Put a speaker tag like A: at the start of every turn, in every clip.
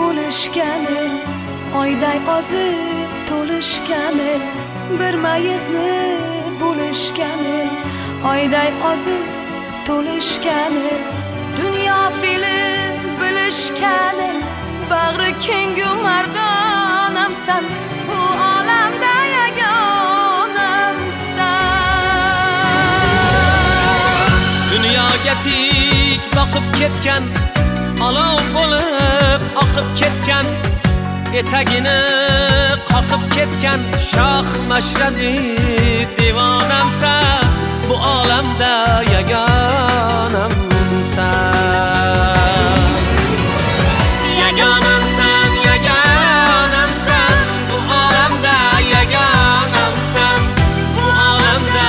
A: bo'lishgan el, oyday ozib to'lishgan el, bir mayizni bo'lishgan el, oyday ozib to'lishgan el, dunyo fili bilishgan el, bag'ri kengu mardonamsan, bu olamda yagonamsan.
B: Dunyoga tik boqib ketgan, olov bo'lib oqib ketgan, etagini qoqib ketgan shoh Mashrabi devonamsan, bu olamda yagonamsan. Yagonamsan, yagonamsan, bu olamda yagonamsan, bu olamda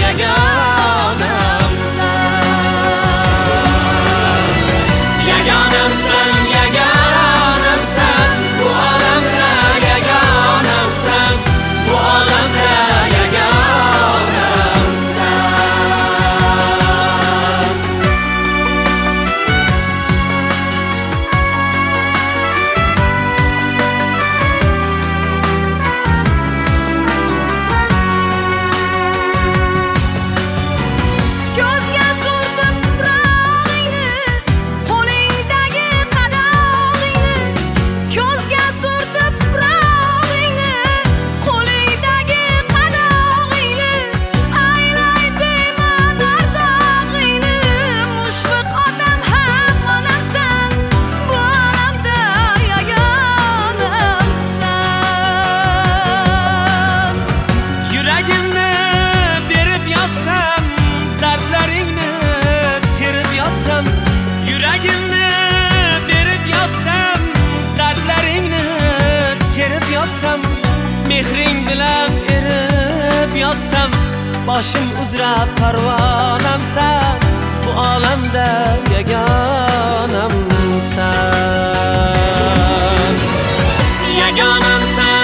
B: yagonamsan. Yagonamsan, yagonamsan, bu olamda yagonamsan, bu olamda mehring bilan erib yotsam, boshim uzra parvonamsan, bu olamda yagonamsan. Yagonamsan,